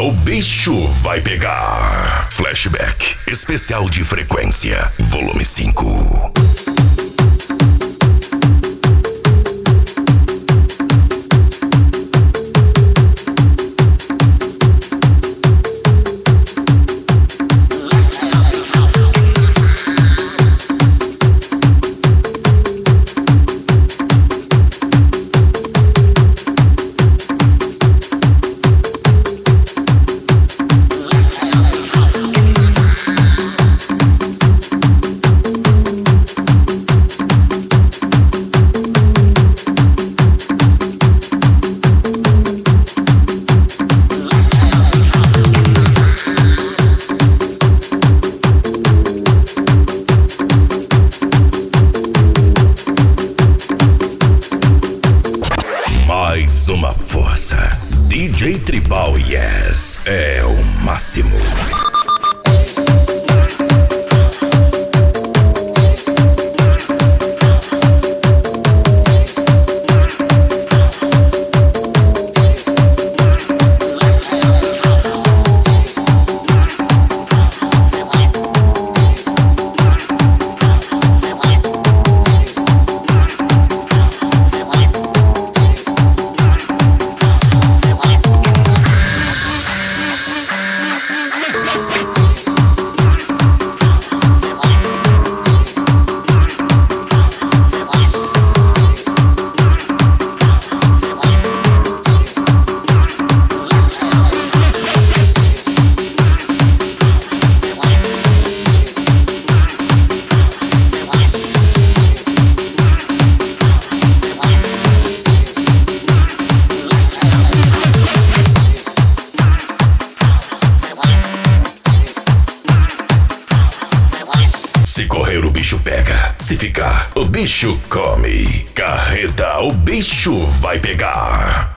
o bicho vai pegar. Flashback especial de frequência, volume 5. Mais uma força. DJ Tribal Yes é o máximo. Se correr, o bicho pega. Se ficar, o bicho come. Carreta, o bicho vai pegar.